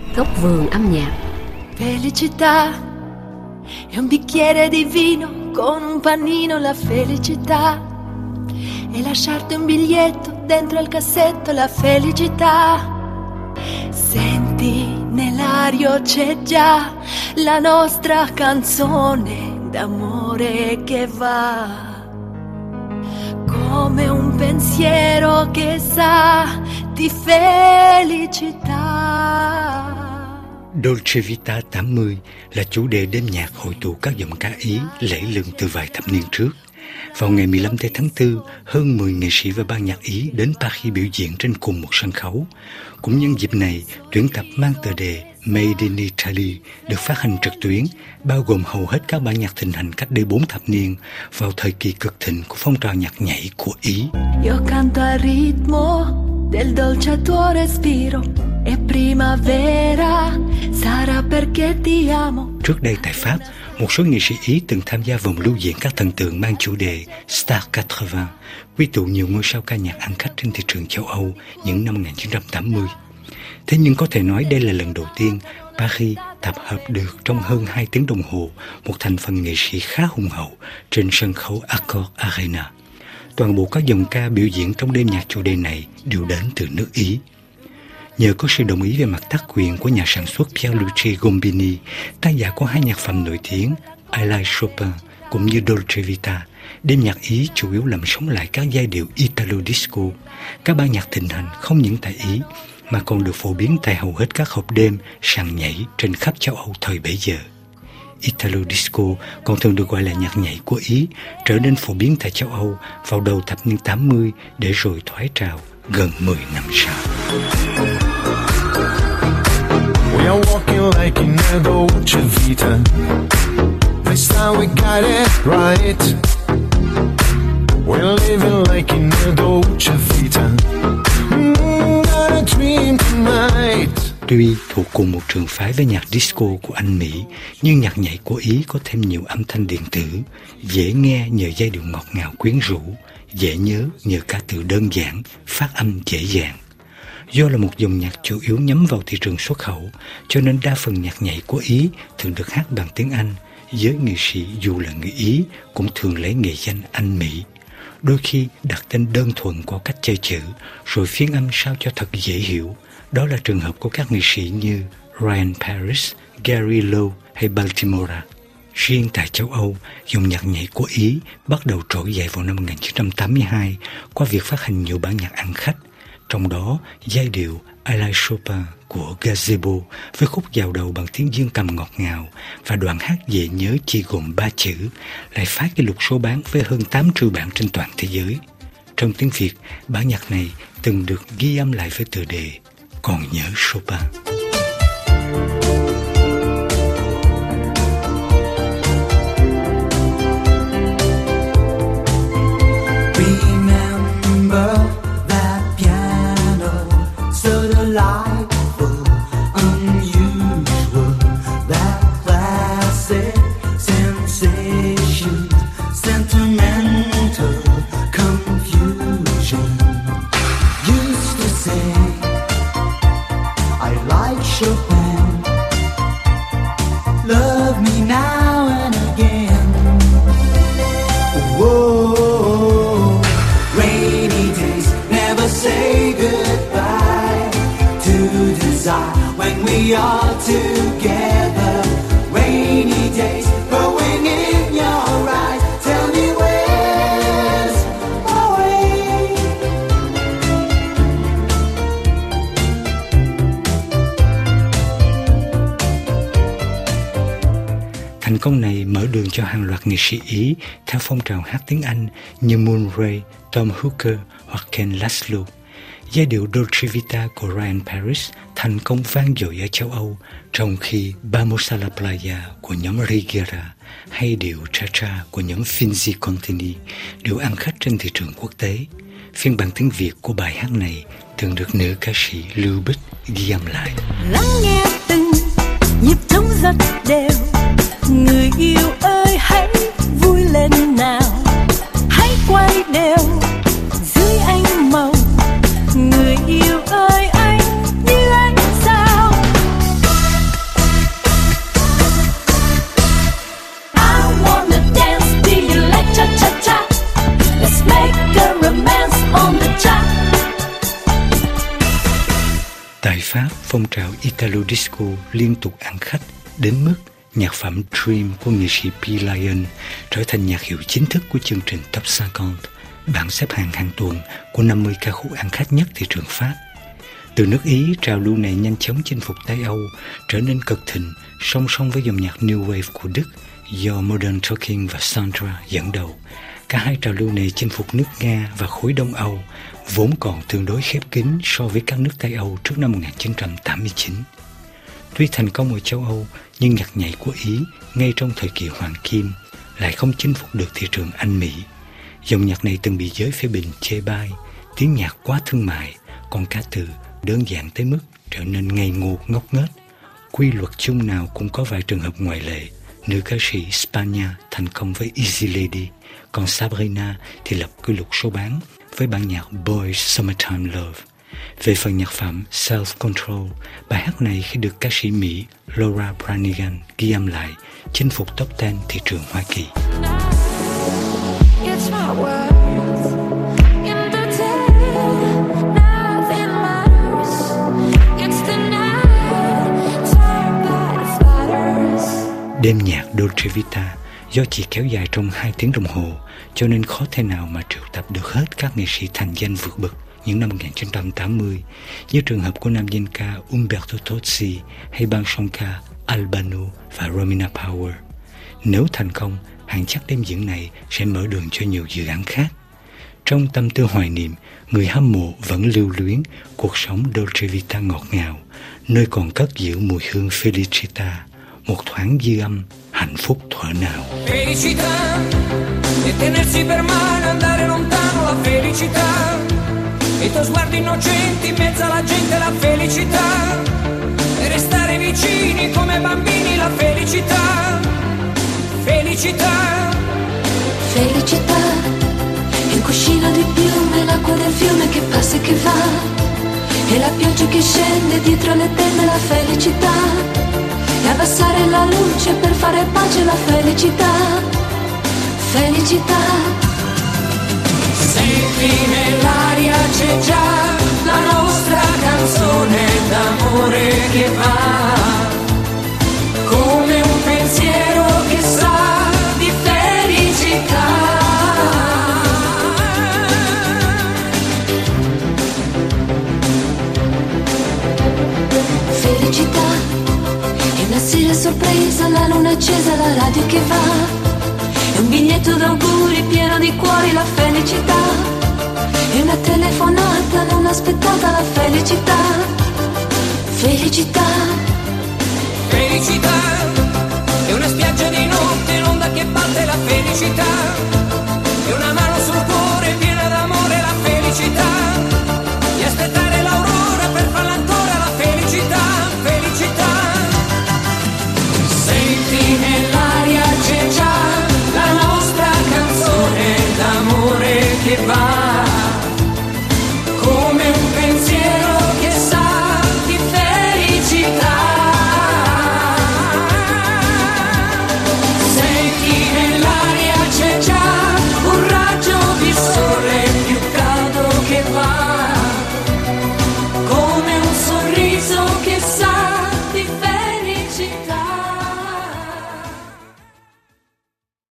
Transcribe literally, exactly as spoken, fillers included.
Góc vườn âm nhạc. Felicità è un bicchiere di vino con un panino, la felicità e lasciarti un biglietto dentro il cassetto, la felicità. Senti nell'aria c'è già la nostra canzone d'amore che va come un pensiero che sa di felicità. Dolce Vita tám mươi là chủ đề đêm nhạc hội tụ các giọng ca Ý lẫy lừng từ vài thập niên trước. Vào ngày mười lăm tháng tư, hơn mười nghệ sĩ và ban nhạc Ý đến Paris biểu diễn trên cùng một sân khấu. Cũng nhân dịp này, tuyển tập mang tựa đề Made in Italy được phát hành trực tuyến, bao gồm hầu hết các bản nhạc thịnh hành cách đây bốn thập niên vào thời kỳ cực thịnh của phong trào nhạc nhảy của Ý. Io canto al ritmo del dolce tuo respiro e primavera sarà perché ti amo. Trước đây tại Pháp, một số nghệ sĩ Ý từng tham gia vòng lưu diễn các thần tượng mang chủ đề Star tám mươi, quy tụ nhiều ngôi sao ca nhạc ăn khách trên thị trường châu Âu những năm một nghìn chín trăm tám mươi. Thế nhưng có thể nói đây là lần đầu tiên Paris tập hợp được trong hơn hai tiếng đồng hồ một thành phần nghệ sĩ khá hùng hậu trên sân khấu Accor Arena. Toàn bộ các dòng ca biểu diễn trong đêm nhạc chủ đề này đều đến từ nước Ý. Nhờ có sự đồng ý về mặt tác quyền của nhà sản xuất Pierluigi Gambini, tác giả của hai nhạc phẩm nổi tiếng I Like Chopin cũng như Dolce Vita, đêm nhạc Ý chủ yếu làm sống lại các giai điệu Italo Disco. Các ban nhạc thịnh hành không những tại Ý mà còn được phổ biến tại hầu hết các hộp đêm, sàn nhảy trên khắp châu Âu thời bấy giờ. Italo Disco còn thường được gọi là nhạc nhảy của Ý, trở nên phổ biến tại châu Âu vào đầu thập niên tám mươi để rồi thoái trào gần mười năm sau. We are walking like in a Dolce Vita. This time we got it right. We're living like in a Dolce Vita. Mm, got a dream tonight. Tuy thuộc cùng một trường phái với nhạc disco của Anh Mỹ, nhưng nhạc nhảy của Ý có thêm nhiều âm thanh điện tử, dễ nghe nhờ giai điệu ngọt ngào quyến rũ, dễ nhớ nhờ ca từ đơn giản, phát âm dễ dàng. Do là một dòng nhạc chủ yếu nhắm vào thị trường xuất khẩu, cho nên đa phần nhạc nhảy của Ý thường được hát bằng tiếng Anh. Giới nghệ sĩ dù là người Ý cũng thường lấy nghệ danh Anh Mỹ. Đôi khi đặt tên đơn thuần qua cách chơi chữ, rồi phiên âm sao cho thật dễ hiểu. Đó là trường hợp của các nghệ sĩ như Ryan Paris, Gary Lowe hay Baltimora. Riêng tại châu Âu, dòng nhạc nhảy của Ý bắt đầu trỗi dậy vào năm một nghìn chín trăm tám mươi hai qua việc phát hành nhiều bản nhạc ăn khách. Trong đó, giai điệu I Like Chopin của Gazebo với khúc vào đầu bằng tiếng dương cầm ngọt ngào và đoạn hát dễ nhớ chỉ gồm ba chữ lại phá kỷ lục số bán với hơn tám triệu bản trên toàn thế giới. Trong tiếng Việt, bản nhạc này từng được ghi âm lại với tựa đề Còn nhớ Chopin. When we are together, rainy days growing in your eyes. Tell me where's my way. Thành công này mở đường cho hàng loạt nghệ sĩ Ý theo phong trào hát tiếng Anh như Moon Ray, Tom Hooker hoặc Ken Laszlo. Giai điệu Dolce Vita của Ryan Paris thành công vang dội ở châu Âu, trong khi Vamos a la Playa của nhóm Rigera hay điệu Cha Cha của nhóm Finzi Contini đều ăn khách trên thị trường quốc tế. Phiên bản tiếng Việt của bài hát này thường được nữ ca sĩ Lưu Bích ghi âm lại. Lắng nghe từng nhịp trống rất đều, người yêu ơi hãy vui lên nào, hãy quay đều dưới ánh màu. Người yêu ơi anh như ánh sao, Tại Pháp, phong trào Italo Disco liên tục ăn khách đến mức nhạc phẩm Dream của nghệ sĩ P. Lion trở thành nhạc hiệu chính thức của chương trình Top năm mươi, bảng xếp hạng hàng tuần của năm mươi ca khúc ăn khách nhất thị trường Pháp. Từ nước Ý, trào lưu này nhanh chóng chinh phục Tây Âu, trở nên cực thịnh song song với dòng nhạc New Wave của Đức do Modern Talking và Sandra dẫn đầu. Cả hai trào lưu này chinh phục nước Nga và khối Đông Âu, vốn còn tương đối khép kín so với các nước Tây Âu trước năm một nghìn chín trăm tám mươi chín. Tuy thành công ở châu Âu, nhưng nhạc nhảy của Ý ngay trong thời kỳ Hoàng Kim lại không chinh phục được thị trường Anh Mỹ. Dòng nhạc này từng bị giới phê bình chê bai, tiếng nhạc quá thương mại, còn ca từ đơn giản tới mức trở nên ngây ngô ngốc nghếch. Quy luật chung nào cũng có vài trường hợp ngoại lệ. Nữ ca sĩ Spania thành công với Easy Lady, còn Sabrina thì lập kỷ lục số bán với bản nhạc Boys Summertime Love. Về phần nhạc phẩm Self Control, bài hát này khi được ca sĩ Mỹ Laura Branigan ghi âm lại, chinh phục top mười thị trường Hoa Kỳ. Đêm nhạc Dolce Vita do chỉ kéo dài trong hai tiếng đồng hồ, cho nên khó thể nào mà triệu tập được hết các nghệ sĩ thành danh vượt bậc những năm một nghìn chín trăm tám mươi, như trường hợp của nam danh ca Umberto Tozzi hay ban song ca Albano và Romina Power. Nếu thành công, hẳn chắc đêm diễn này sẽ mở đường cho nhiều dự án khác. Trong tâm tư hoài niệm, người hâm mộ vẫn lưu luyến cuộc sống Dolce Vita ngọt ngào, nơi còn cất giữ mùi hương Felicita, một thoáng dư âm hạnh phúc thuở nào. Felicità, e tenersi per mano, andare lontano, la felicità, e i tuoi sguardi innocenti in mezzo alla gente, la felicità, e restare vicini come bambini, la felicità, felicità, felicità, è un cuscino di piume, l'acqua del fiume che passa e che va, e la pioggia che scende dietro le tende, la felicità. E abbassare la luce per fare pace, la felicità, felicità. Senti nell'aria c'è già la nostra canzone d'amore che va, come un pensiero che sa di felicità. Felicità. Una sera sorpresa, la luna accesa, la radio che va, e un biglietto d'auguri pieno di cuori, la felicità, e una telefonata non aspettata, la felicità, felicità.